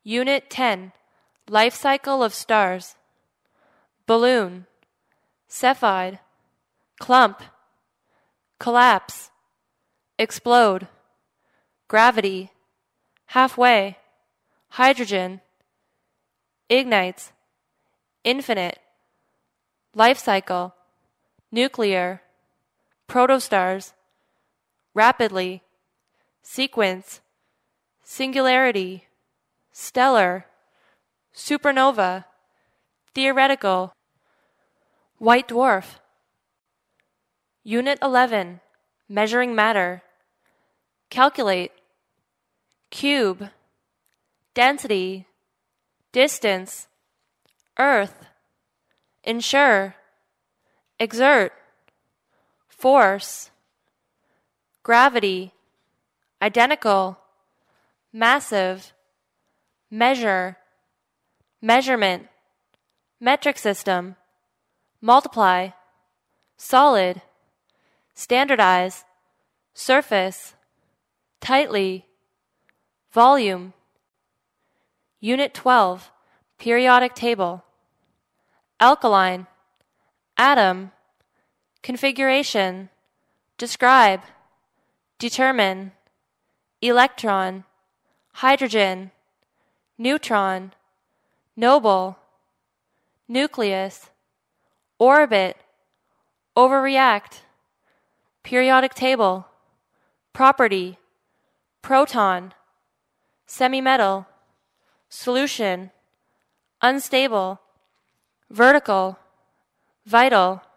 Unit 10, Life Cycle of Stars. Balloon, Cepheid, Clump, Collapse, Explode, Gravity, Halfway, Hydrogen, Ignites, Infinite, Life Cycle, Nuclear, Protostars, Rapidly, Sequence, Singularity, Stellar, Supernova, Theoretical, White Dwarf. Unit 11, Measuring Matter. Calculate, Cube, Density, Distance, Earth, Ensure, Exert, Force, Gravity, Identical, Massive, Measure, Measurement, Metric System, Multiply, Solid, Standardize, Surface, Tightly, Volume. Unit 12, Periodic Table. Alkaline, Atom, Configuration, Describe, Determine, Electron, Hydrogen, Neutron, Noble, Nucleus, Orbit, Overreact, Periodic Table, Property, Proton, Semimetal, Solution, Unstable, Vertical, Vital,